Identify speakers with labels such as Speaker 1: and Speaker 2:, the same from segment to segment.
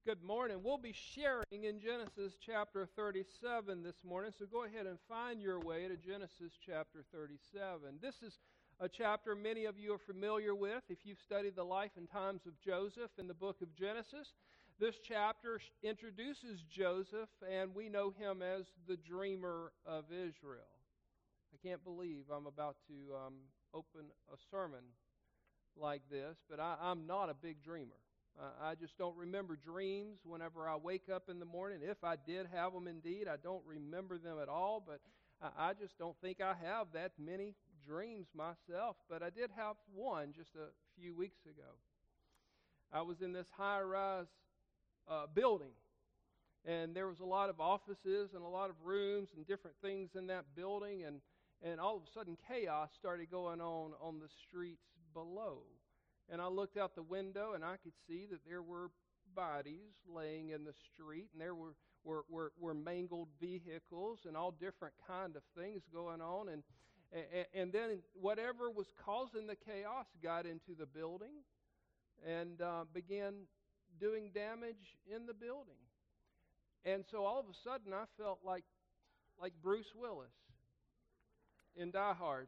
Speaker 1: Good morning. We'll be sharing in Genesis chapter 37 this morning, so go ahead and find your way to Genesis chapter 37. This is a chapter many of you are familiar with if you've studied the life and times of Joseph in the book of Genesis. This chapter introduces Joseph, and we know him as the dreamer of Israel. I can't believe I'm about to open a sermon like this, but I'm not a big dreamer. I just don't remember dreams whenever I wake up in the morning. If I did have them indeed, I don't remember them at all, but I just don't think I have that many dreams myself. But I did have one just a few weeks ago. I was in this high-rise building, and there was a lot of offices and a lot of rooms and different things in that building, and all of a sudden chaos started going on the streets below. And I looked out the window, and I could see that there were bodies laying in the street, and there were mangled vehicles and all different kind of things going on. And then whatever was causing the chaos got into the building and began doing damage in the building. And so all of a sudden, I felt like Bruce Willis in Die Hard.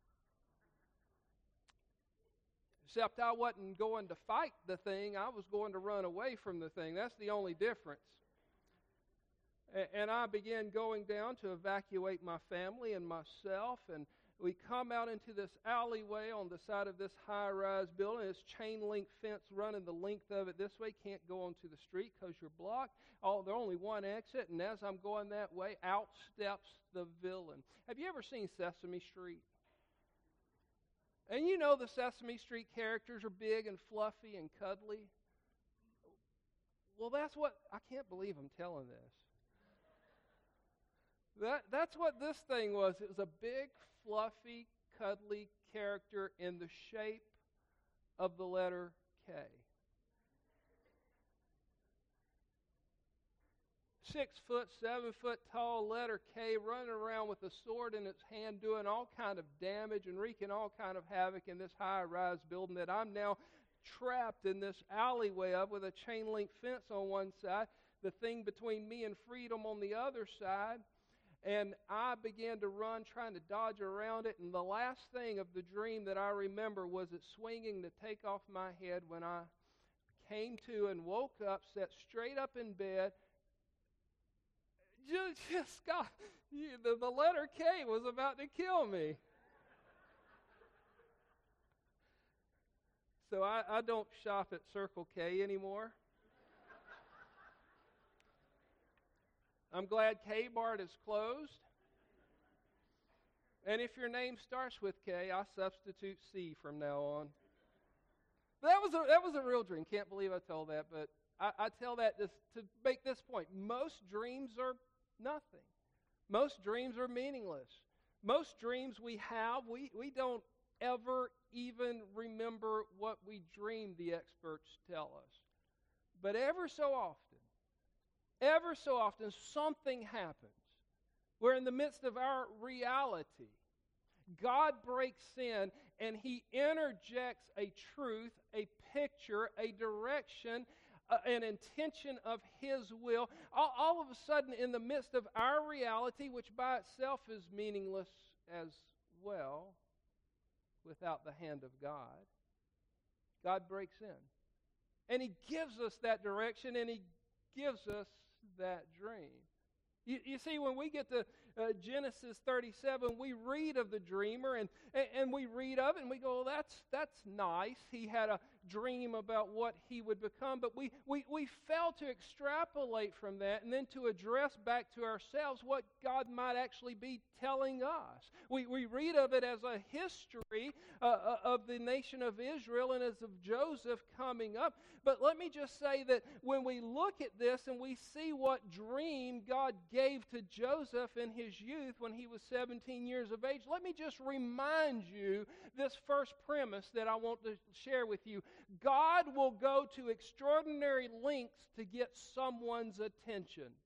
Speaker 1: Except I wasn't going to fight the thing, I was going to run away from the thing. That's the only difference. And I began going down to evacuate my family and myself, and we come out into this alleyway on the side of this high-rise building. This chain-link fence running the length of it this way. Can't go onto the street because you're blocked. There's only one exit, and as I'm going that way, out steps the villain. Have you ever seen Sesame Street? And you know the Sesame Street characters are big and fluffy and cuddly. Well, I can't believe I'm telling this. That's what this thing was. It was a big, fluffy, cuddly character in the shape of the letter K. 6 foot, 7 foot tall letter K running around with a sword in its hand doing all kind of damage and wreaking all kind of havoc in this high-rise building that I'm now trapped in this alleyway of with a chain link fence on one side, the thing between me and freedom on the other side. And I began to run trying to dodge around it, and the last thing of the dream that I remember was it swinging to take off my head when I came to and woke up, sat straight up in bed. Just God, the letter K was about to kill me. So I don't shop at Circle K anymore. I'm glad K-Mart is closed. And if your name starts with K, I substitute C from now on. That was a real dream. Can't believe I told that, but I tell that to make this point. Most dreams are nothing. Most dreams are meaningless. Most dreams we have, we don't ever even remember what we dreamed, the experts tell us. But ever so often, something happens where in the midst of our reality, God breaks in and He interjects a truth, a picture, a direction, an intention of His will, all of a sudden in the midst of our reality, which by itself is meaningless as well, without the hand of God, God breaks in. And He gives us that direction, and He gives us that dream. You see, when we get to Genesis 37, we read of the dreamer, and we read of it, and we go, well, that's nice. He had a dream about what he would become, but we fail to extrapolate from that and then to address back to ourselves what God might actually be telling us. We read of it as a history of the nation of Israel and as of Joseph coming up, but let me just say that when we look at this and we see what dream God gave to Joseph in his youth when he was 17 years of age, let me just remind you this first premise that I want to share with you. God will go to extraordinary lengths to get someone's attention.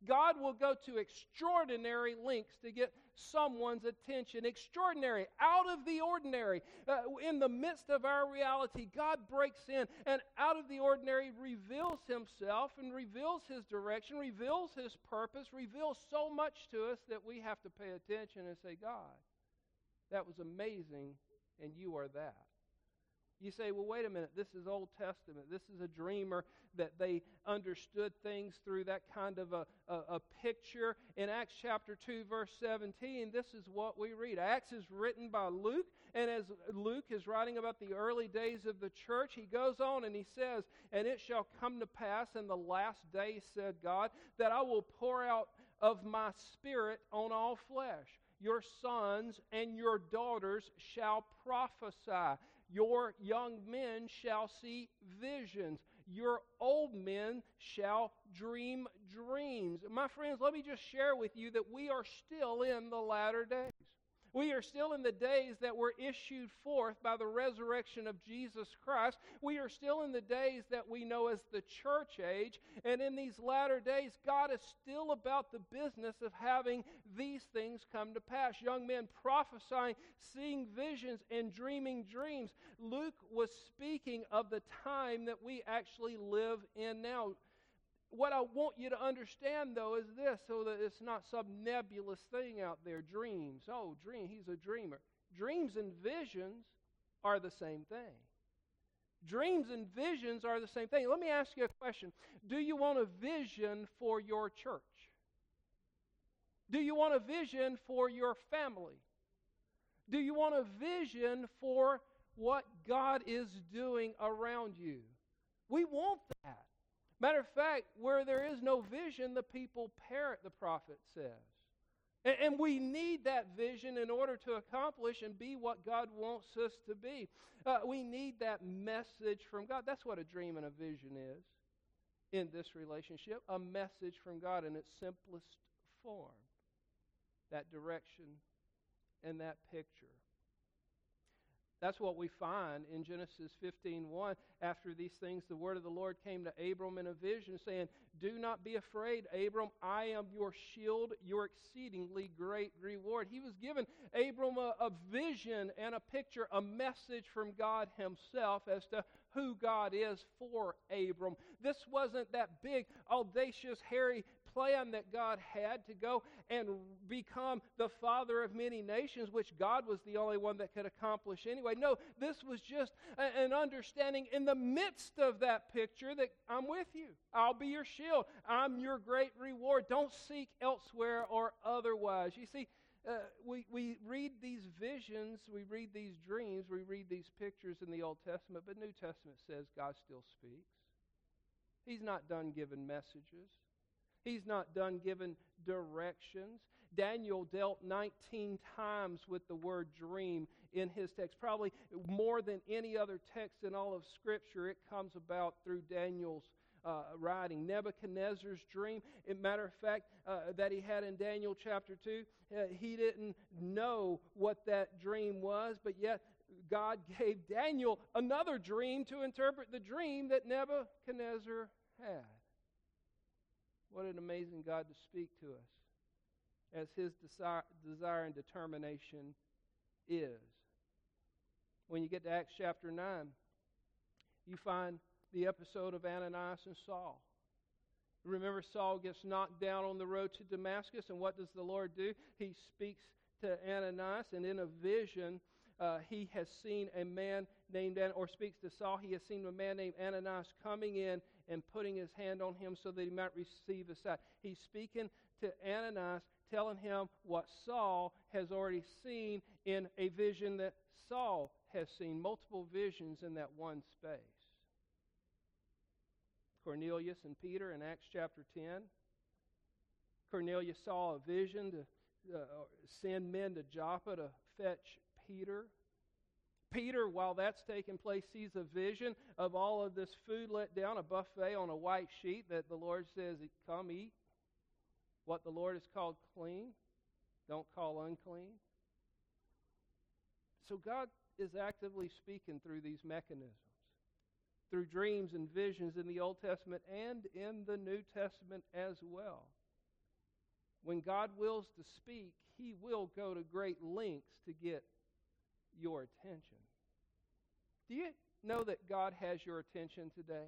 Speaker 1: God will go to extraordinary lengths to get someone's attention. Extraordinary, out of the ordinary. In the midst of our reality, God breaks in and out of the ordinary reveals Himself and reveals His direction, reveals His purpose, reveals so much to us that we have to pay attention and say, God, that was amazing, and you are that. You say, well, wait a minute, this is Old Testament. This is a dreamer that they understood things through that kind of a picture. In Acts chapter 2, verse 17, this is what we read. Acts is written by Luke, and as Luke is writing about the early days of the church, he goes on and he says, and it shall come to pass in the last days, said God, that I will pour out of my Spirit on all flesh. Your sons and your daughters shall prophesy. Your young men shall see visions. Your old men shall dream dreams. My friends, let me just share with you that we are still in the latter days. We are still in the days that were issued forth by the resurrection of Jesus Christ. We are still in the days that we know as the church age. And in these latter days, God is still about the business of having these things come to pass. Young men prophesying, seeing visions, and dreaming dreams. Luke was speaking of the time that we actually live in now. What I want you to understand, though, is this, so that it's not some nebulous thing out there. Dreams. Oh, dream. He's a dreamer. Dreams and visions are the same thing. Dreams and visions are the same thing. Let me ask you a question. Do you want a vision for your church? Do you want a vision for your family? Do you want a vision for what God is doing around you? We want that. Matter of fact, where there is no vision, the people parrot, the prophet says. And we need that vision in order to accomplish and be what God wants us to be. We need that message from God. That's what a dream and a vision is in this relationship. A message from God in its simplest form. That direction and that picture. That's what we find in Genesis 15:1. After these things, the word of the Lord came to Abram in a vision, saying, Do not be afraid, Abram. I am your shield, your exceedingly great reward. He was given Abram a vision and a picture, a message from God Himself as to who God is for Abram. This wasn't that big, audacious, hairy plan that God had to go and become the father of many nations, which God was the only one that could accomplish anyway. No, this was just an understanding in the midst of that picture that I'm with you. I'll be your shield. I'm your great reward. Don't seek elsewhere or otherwise. You see, we read these visions, we read these dreams, we read these pictures in the Old Testament, but New Testament says God still speaks. He's not done giving messages. He's not done giving directions. Daniel dealt 19 times with the word dream in his text. Probably more than any other text in all of Scripture, it comes about through Daniel's writing. Nebuchadnezzar's dream, as a matter of fact, that he had in Daniel chapter 2, he didn't know what that dream was, but yet God gave Daniel another dream to interpret the dream that Nebuchadnezzar had. What an amazing God to speak to us, as His desire and determination is. When you get to Acts chapter 9, you find the episode of Ananias and Saul. Remember, Saul gets knocked down on the road to Damascus, and what does the Lord do? He speaks to Ananias, and in a vision, he has seen a man named, or speaks to Saul, he has seen a man named Ananias coming in and putting his hand on him so that he might receive his sight. He's speaking to Ananias, telling him what Saul has already seen in a vision that Saul has seen. Multiple visions in that one space. Cornelius and Peter in Acts chapter 10. Cornelius saw a vision to send men to Joppa to fetch Peter. Peter, while that's taking place, sees a vision of all of this food let down, a buffet on a white sheet that the Lord says, come eat. What the Lord has called clean, don't call unclean. So God is actively speaking through these mechanisms, through dreams and visions in the Old Testament and in the New Testament as well. when God wills to speak, He will go to great lengths to get your attention. Do you know that God has your attention today?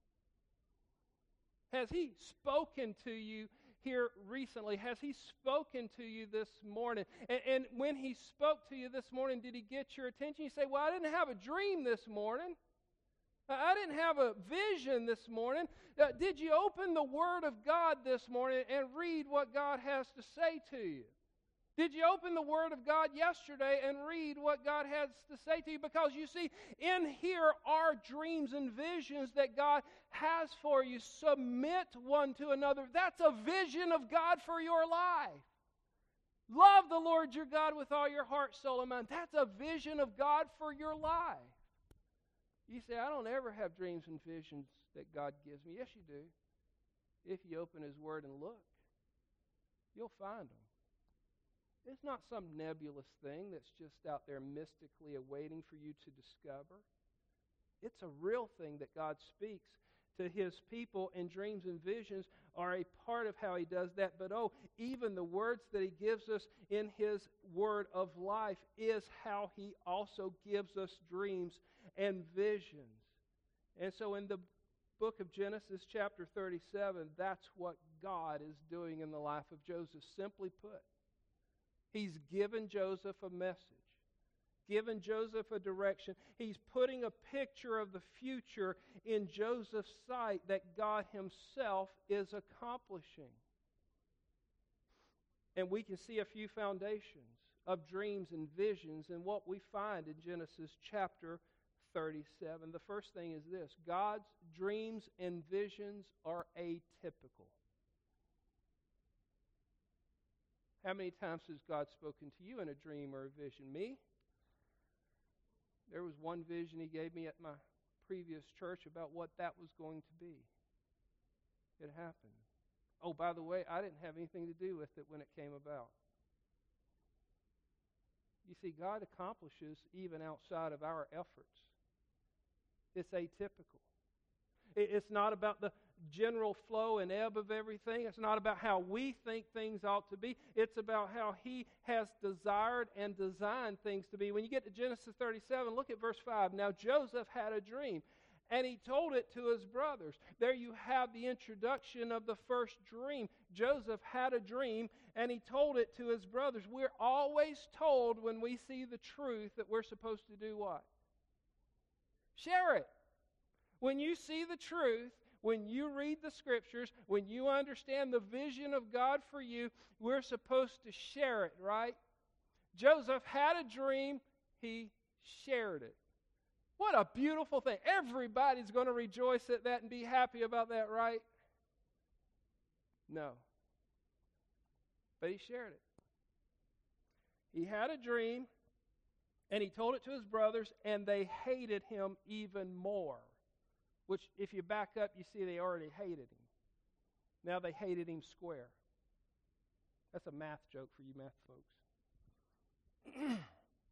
Speaker 1: Has He spoken to you here recently? Has He spoken to you this morning? And when He spoke to you this morning, did He get your attention? You say, well, I didn't have a dream this morning. I didn't have a vision this morning. Did you open the Word of God this morning and read what God has to say to you? Did you open the Word of God yesterday and read what God has to say to you? Because you see, in here are dreams and visions that God has for you. Submit one to another. That's a vision of God for your life. Love the Lord your God with all your heart, soul, and mind. That's a vision of God for your life. You say, I don't ever have dreams and visions that God gives me. Yes, you do. If you open His Word and look, you'll find them. It's not some nebulous thing that's just out there mystically awaiting for you to discover. It's a real thing that God speaks to His people, and dreams and visions are a part of how He does that. But even the words that He gives us in His Word of life is how He also gives us dreams and visions. And so in the book of Genesis chapter 37, that's what God is doing in the life of Joseph. Simply put, He's given Joseph a message, given Joseph a direction. He's putting a picture of the future in Joseph's sight that God Himself is accomplishing. And we can see a few foundations of dreams and visions in what we find in Genesis chapter 37. The first thing is this: God's dreams and visions are atypical. How many times has God spoken to you in a dream or a vision? Me? There was one vision He gave me at my previous church about what that was going to be. It happened. Oh, by the way, I didn't have anything to do with it when it came about. You see, God accomplishes even outside of our efforts. It's atypical. It's not about the general flow and ebb of everything. It's not about how we think things ought to be. It's about how He has desired and designed things to be. When you get to Genesis 37, look at verse 5. Now Joseph had a dream, and he told it to his brothers. There you have the introduction of the first dream. Joseph had a dream, and he told it to his brothers. We're always told when we see the truth that we're supposed to do what? Share it. When you see the truth, when you read the Scriptures, when you understand the vision of God for you, we're supposed to share it, right? Joseph had a dream. He shared it. What a beautiful thing. Everybody's going to rejoice at that and be happy about that, right? No. But he shared it. He had a dream, and he told it to his brothers, and they hated him even more. Which, if you back up, you see they already hated him. Now they hated him square. That's a math joke for you math folks.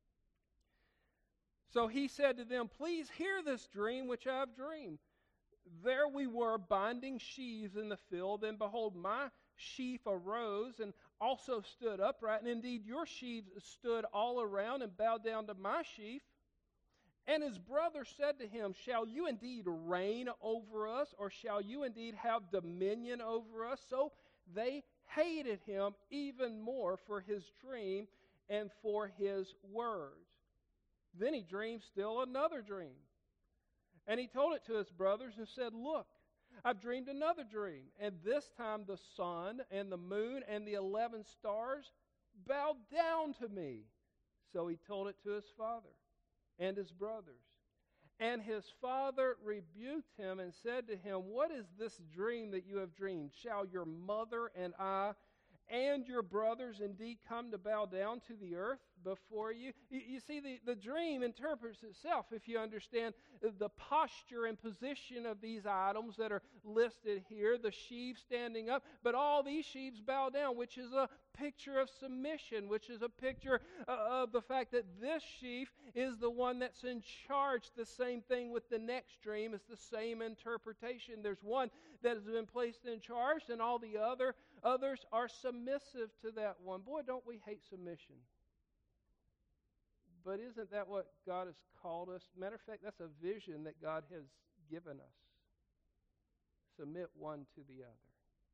Speaker 1: So he said to them, please hear this dream which I have dreamed. There we were binding sheaves in the field, and behold, my sheaf arose and also stood upright, and indeed your sheaves stood all around and bowed down to my sheaf. And his brother said to him, shall you indeed reign over us, or shall you indeed have dominion over us? So they hated him even more for his dream and for his words. Then he dreamed still another dream. And he told it to his brothers and said, look, I've dreamed another dream. And this time the sun and the moon and the 11 stars bowed down to me. So he told it to his father and his brothers. And his father rebuked him and said to him, what is this dream that you have dreamed? Shall your mother and I and your brothers indeed come to bow down to the earth before you? You see, the dream interprets itself if you understand the posture and position of these items that are listed here, the sheaves standing up, but all these sheaves bow down, which is a picture of submission, which is a picture of the fact that this sheaf is the one that's in charge. The same thing with the next dream. It's the same interpretation. There's one that has been placed in charge, and all the others are submissive submissive to that one. Boy, don't we hate submission. But isn't that what God has called us? Matter of fact, that's a vision that God has given us. Submit one to the other.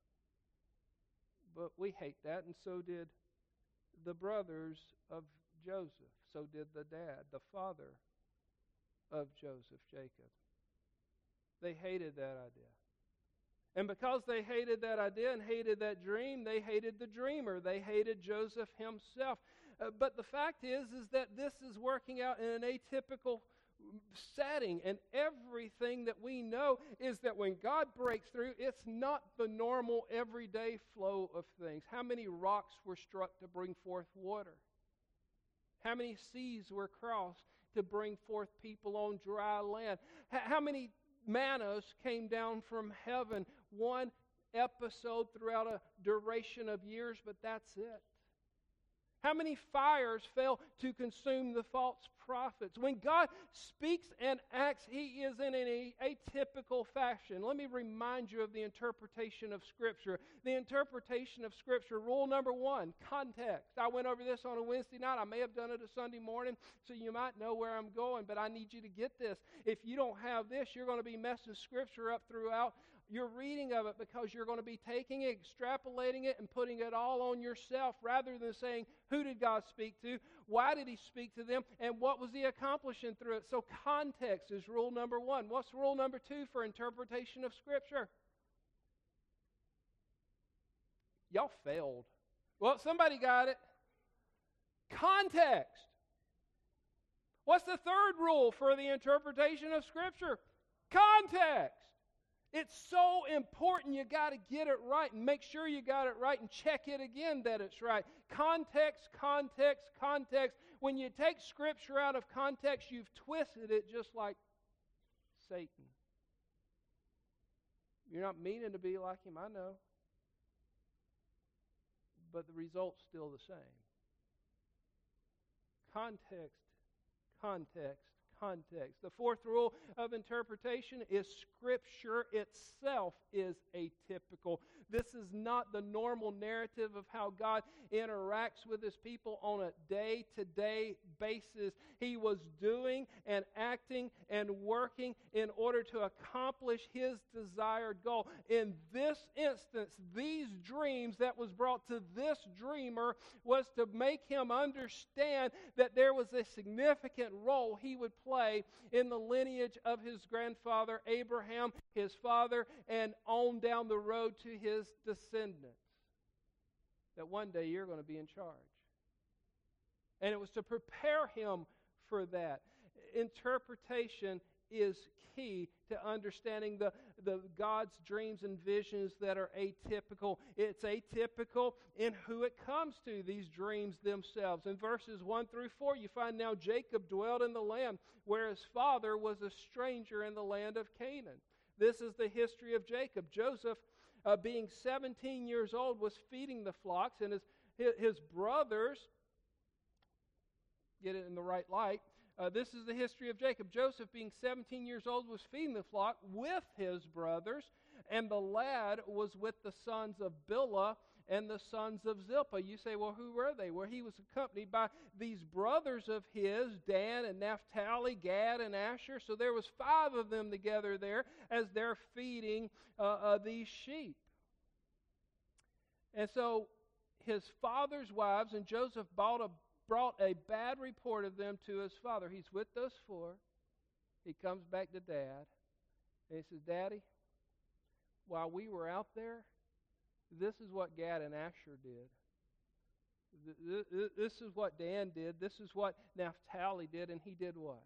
Speaker 1: But we hate that, and so did the brothers of Joseph. So did the dad, the father of Joseph, Jacob. They hated that idea. And because they hated that idea and hated that dream, they hated the dreamer. They hated Joseph himself. But the fact is that this is working out in an atypical setting. And everything that we know is that when God breaks through, it's not the normal everyday flow of things. How many rocks were struck to bring forth water? How many seas were crossed to bring forth people on dry land? How many mannas came down from heaven? One episode throughout a duration of years, but that's it. How many fires fell to consume the false prophets? When God speaks and acts, He is in an atypical fashion. Let me remind you of the interpretation of Scripture. The interpretation of Scripture, rule number 1, context. I went over this on a Wednesday night. I may have done it a Sunday morning, so you might know where I'm going, but I need you to get this. If you don't have this, you're going to be messing Scripture up throughout your reading of it, because you're going to be taking it, extrapolating it, and putting it all on yourself, rather than saying, who did God speak to? Why did He speak to them? And what was He accomplishing through it? So context is rule number 1. What's rule number 2 for interpretation of Scripture? Y'all failed. Well, somebody got it. Context. What's the third rule for the interpretation of Scripture? Context. It's so important you got to get it right and make sure you got it right and check it again that it's right. Context, context, context. When you take Scripture out of context, you've twisted it just like Satan. You're not meaning to be like him, I know. But the result's still the same. Context, context, context. The fourth rule of interpretation is Scripture itself is atypical. This is not the normal narrative of how God interacts with His people on a day-to-day basis. He was doing and acting and working in order to accomplish His desired goal. In this instance, these dreams that was brought to this dreamer was to make him understand that there was a significant role he would play in the lineage of his grandfather Abraham, his father, and on down the road to his descendants. That one day you're going to be in charge. And it was to prepare him for that. Interpretation is key to understanding the God's dreams and visions that are atypical. It's atypical in who it comes to, these dreams themselves. In verses 1 through 4, you find now Jacob dwelt in the land where his father was a stranger in the land of Canaan. This is the history of Jacob. Joseph, being 17 years old, was feeding the flocks, and his brothers, get it in the right light, this is the history of Jacob. Joseph, being 17 years old, was feeding the flock with his brothers, and the lad was with the sons of Bilhah and the sons of Zilpah. You say, well, who were they? Well, he was accompanied by these brothers of his, Dan and Naphtali, Gad and Asher. So there was 5 of them together there as they're feeding these sheep. And so his father's wives, and Joseph brought a bad report of them to his father. He's with those 4. He comes back to Dad, and he says, Daddy, while we were out there, this is what Gad and Asher did. This is what Dan did. This is what Naphtali did. And he did what?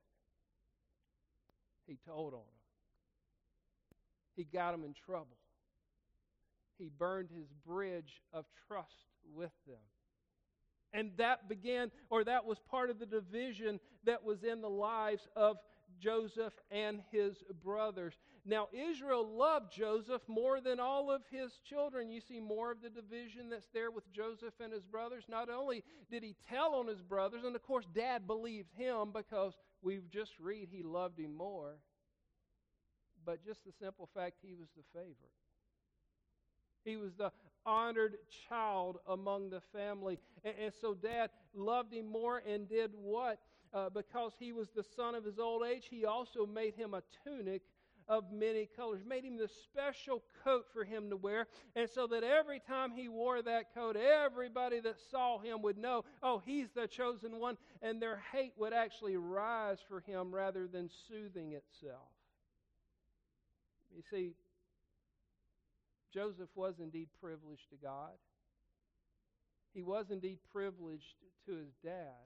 Speaker 1: He told on them. He got them in trouble. He burned his bridge of trust with them. And that was part of the division that was in the lives of Joseph and his brothers. Now, Israel loved Joseph more than all of his children. You see more of the division that's there with Joseph and his brothers. Not only did he tell on his brothers, and of course Dad believed him because we've just read he loved him more, but just the simple fact he was the favorite. He was the honored child among the family. And so Dad loved him more and did what? Because he was the son of his old age, he also made him a tunic of many colors, made him the special coat for him to wear, and so that every time he wore that coat, everybody that saw him would know, oh, he's the chosen one, and their hate would actually rise for him rather than soothing itself. You see, Joseph was indeed privileged to God. He was indeed privileged to his dad.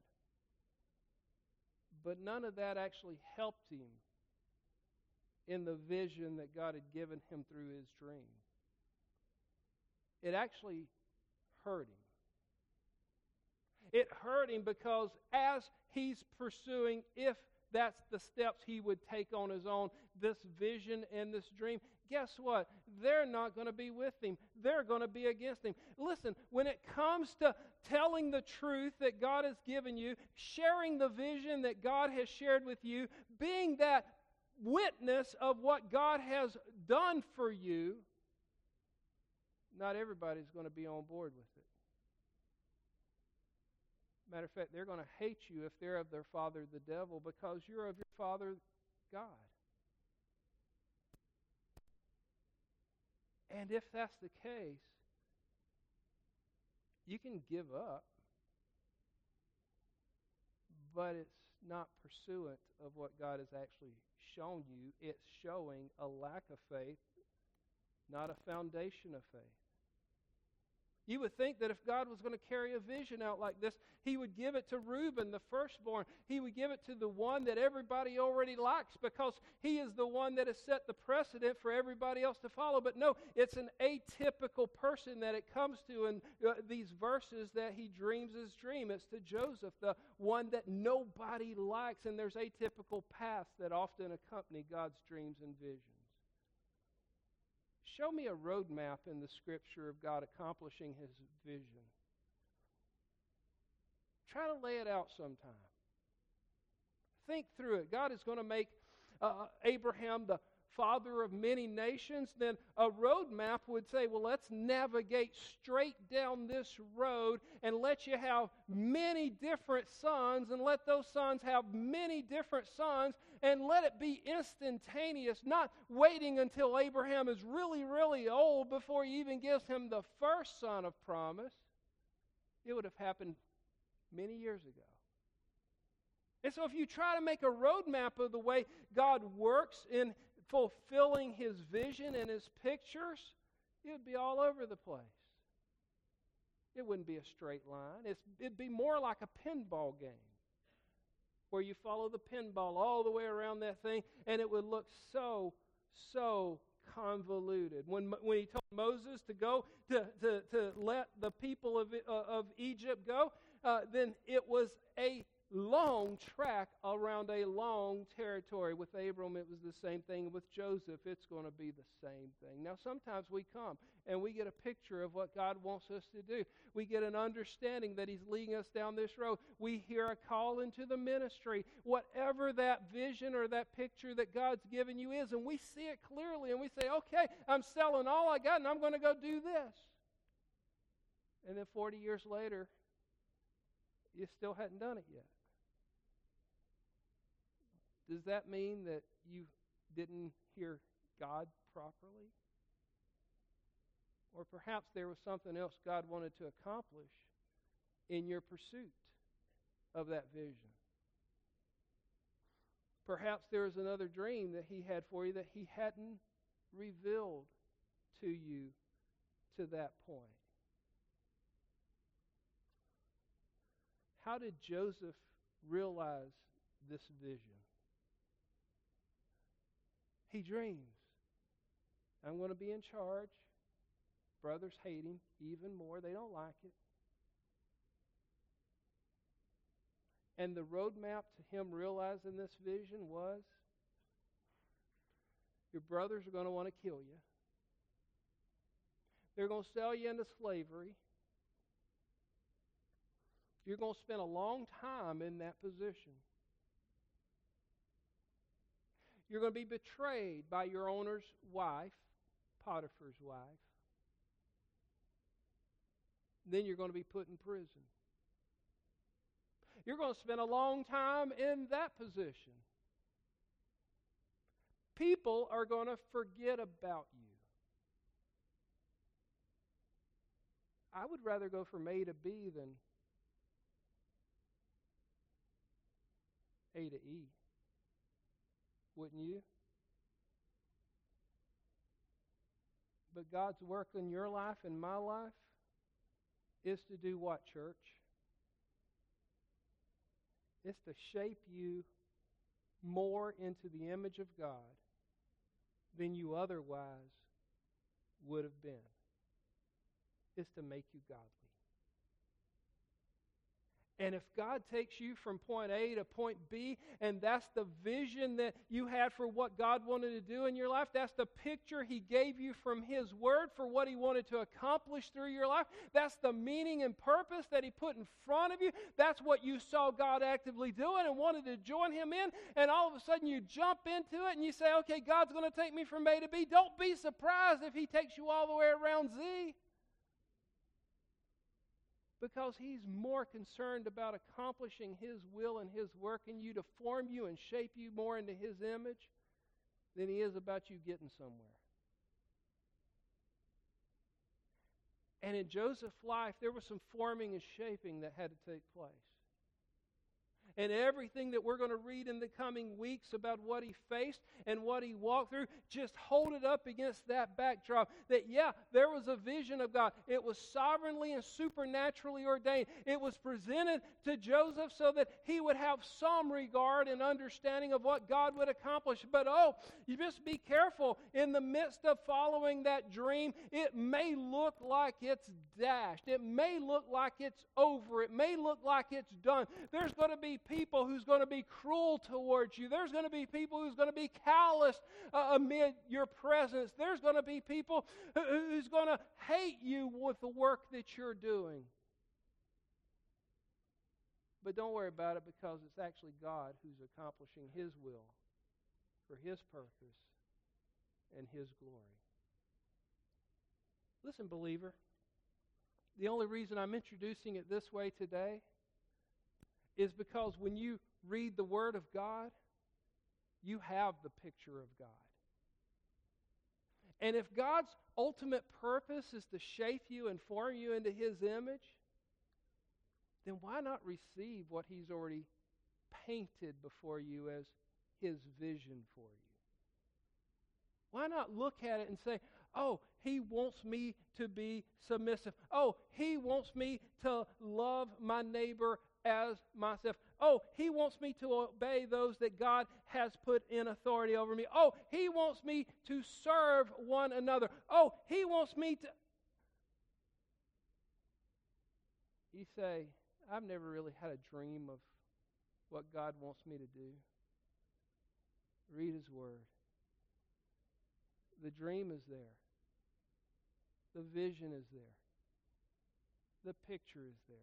Speaker 1: But none of that actually helped him in the vision that God had given him through his dream. It actually hurt him. It hurt him because as he's pursuing, if that's the steps he would take on his own, this vision and this dream, guess what? They're not going to be with him. They're going to be against him. Listen, when it comes to telling the truth that God has given you, sharing the vision that God has shared with you, being that witness of what God has done for you, not everybody's going to be on board with it. Matter of fact, they're going to hate you if they're of their father, the devil, because you're of your father, God. And if that's the case, you can give up, but it's not pursuant of what God has actually shown you. It's showing a lack of faith, not a foundation of faith. You would think that if God was going to carry a vision out like this, He would give it to Reuben, the firstborn. He would give it to the one that everybody already likes because he is the one that has set the precedent for everybody else to follow. But no, it's an atypical person that it comes to in these verses that he dreams his dream. It's to Joseph, the one that nobody likes, and there's atypical paths that often accompany God's dreams and visions. Show me a roadmap in the Scripture of God accomplishing His vision. Try to lay it out sometime. Think through it. God is going to make Abraham the father of many nations. Then a roadmap would say, well, let's navigate straight down this road and let you have many different sons, and let those sons have many different sons, and let it be instantaneous, not waiting until Abraham is really, really old before He even gives him the first son of promise. It would have happened many years ago. And so if you try to make a roadmap of the way God works in fulfilling His vision and His pictures, it would be all over the place. It wouldn't be a straight line. It'd be more like a pinball game, where you follow the pinball all the way around that thing, and it would look so convoluted. When He told Moses to go to let the people of Egypt go, then it was a long track around a long territory. With Abram, it was the same thing. With Joseph, it's going to be the same thing. Now, sometimes we come and we get a picture of what God wants us to do. We get an understanding that He's leading us down this road. We hear a call into the ministry. Whatever that vision or that picture that God's given you is, and we see it clearly, and we say, okay, I'm selling all I got, and I'm going to go do this. And then 40 years later, you still hadn't done it yet. Does that mean that you didn't hear God properly? Or perhaps there was something else God wanted to accomplish in your pursuit of that vision. Perhaps there was another dream that He had for you that He hadn't revealed to you to that point. How did Joseph realize this vision? He dreams. I'm going to be in charge. Brothers hate him even more. They don't like it. And the roadmap to him realizing this vision was, your brothers are going to want to kill you. They're going to sell you into slavery. You're going to spend a long time in that position. You're going to be betrayed by your owner's wife, Potiphar's wife. then you're going to be put in prison. You're going to spend a long time in that position. People are going to forget about you. I would rather go from A to B than A to E. Wouldn't you? But God's work in your life and my life is to do what, church? It's to shape you more into the image of God than you otherwise would have been. It's to make you godly. And if God takes you from point A to point B, and that's the vision that you had for what God wanted to do in your life, that's the picture He gave you from His Word for what He wanted to accomplish through your life, that's the meaning and purpose that He put in front of you, that's what you saw God actively doing and wanted to join Him in, and all of a sudden you jump into it and you say, okay, God's going to take me from A to B. Don't be surprised if He takes you all the way around Z. Because He's more concerned about accomplishing His will and His work in you to form you and shape you more into His image than He is about you getting somewhere. And in Joseph's life, there was some forming and shaping that had to take place. And everything that we're going to read in the coming weeks about what he faced and what he walked through, just hold it up against that backdrop. That, yeah, there was a vision of God. It was sovereignly and supernaturally ordained. It was presented to Joseph so that he would have some regard and understanding of what God would accomplish. But, you just be careful. In the midst of following that dream, it may look like it's dashed. It may look like it's over. It may look like it's done. There's going to be people who's going to be cruel towards you. There's going to be people who's going to be callous amid your presence. There's going to be people who's going to hate you with the work that you're doing. But don't worry about it, because it's actually God who's accomplishing His will for His purpose and His glory. Listen, believer, the only reason I'm introducing it this way today is because when you read the Word of God, you have the picture of God. And if God's ultimate purpose is to shape you and form you into His image, then why not receive what He's already painted before you as His vision for you? Why not look at it and say, oh, He wants me to be submissive. Oh, He wants me to love my neighbor as myself. Oh, He wants me to obey those that God has put in authority over me. Oh, He wants me to serve one another. Oh, He wants me to... You say, I've never really had a dream of what God wants me to do. Read His Word. The dream is there. The vision is there. The picture is there.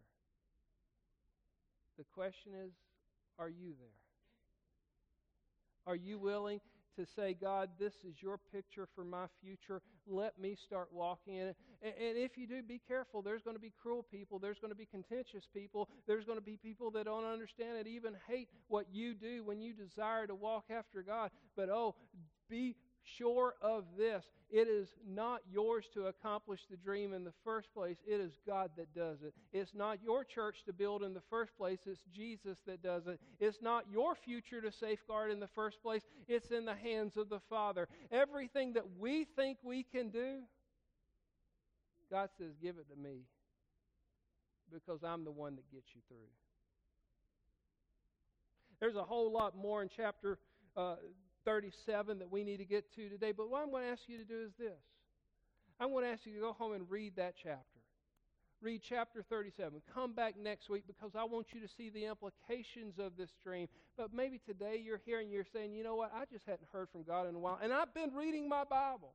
Speaker 1: The question is, are you there? Are you willing to say, God, this is your picture for my future. Let me start walking in it. And if you do, be careful. There's going to be cruel people. There's going to be contentious people. There's going to be people that don't understand and even hate what you do when you desire to walk after God. But be sure of this. It is not yours to accomplish the dream in the first place. It is God that does it. It's not your church to build in the first place. It's Jesus that does it. It's not your future to safeguard in the first place. It's in the hands of the Father. Everything that we think we can do, God says, give it to me, because I'm the one that gets you through. There's a whole lot more in chapter 37 that we need to get to today. But what I'm going to ask you to do is this. I'm going to ask you to go home and read that chapter. Read chapter 37. Come back next week, because I want you to see the implications of this dream. But maybe today you're here and you're saying, you know what, I just hadn't heard from God in a while, and I've been reading my Bible.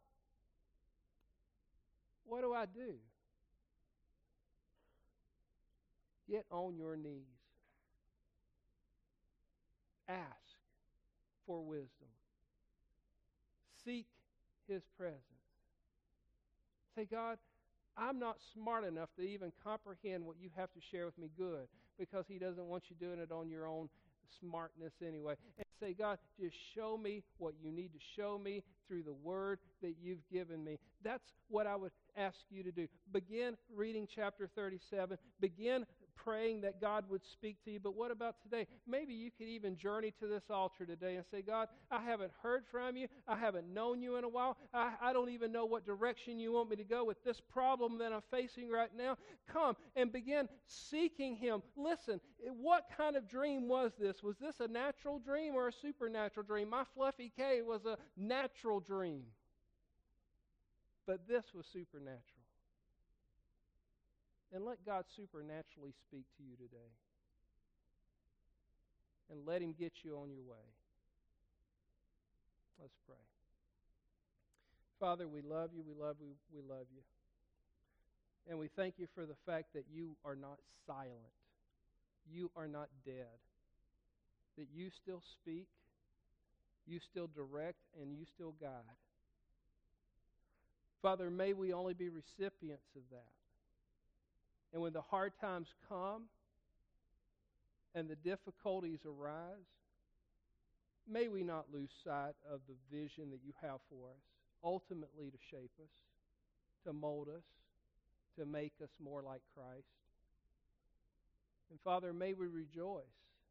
Speaker 1: What do I do? Get on your knees. Ask for wisdom. Seek His presence. Say, God, I'm not smart enough to even comprehend what you have to share with me good, because He doesn't want you doing it on your own smartness anyway. And say, God, just show me what you need to show me through the Word that you've given me. That's what I would ask you to do. Begin reading chapter 37. Begin praying that God would speak to you. But what about today? Maybe you could even journey to this altar today and say, God, I haven't heard from you. I haven't known you in a while. I don't even know what direction you want me to go with this problem that I'm facing right now. Come and begin seeking Him. Listen, what kind of dream was this? Was this a natural dream or a supernatural dream? My fluffy K was a natural dream. But this was supernatural. And let God supernaturally speak to you today. And let Him get you on your way. Let's pray. Father, we love you, we love you, we love you. And we thank you for the fact that you are not silent. You are not dead. That you still speak, you still direct, and you still guide. Father, may we only be recipients of that. And when the hard times come and the difficulties arise, may we not lose sight of the vision that you have for us, ultimately to shape us, to mold us, to make us more like Christ. And Father, may we rejoice,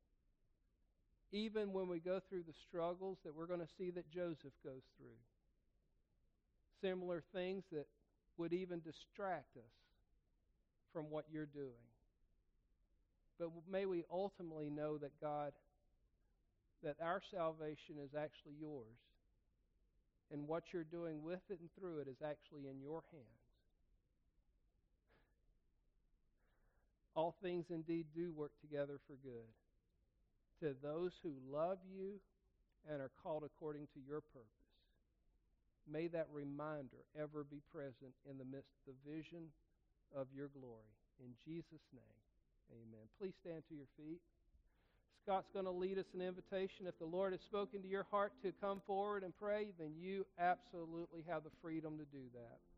Speaker 1: even when we go through the struggles that we're going to see that Joseph goes through. Similar things that would even distract us from what you're doing. But may we ultimately know that, God, that our salvation is actually yours. And what you're doing with it and through it is actually in your hands. All things indeed do work together for good to those who love you and are called according to your purpose. May that reminder ever be present in the midst of the vision of your glory. In Jesus' name, amen. Please stand to your feet. Scott's going to lead us an invitation. If the Lord has spoken to your heart to come forward and pray, then you absolutely have the freedom to do that.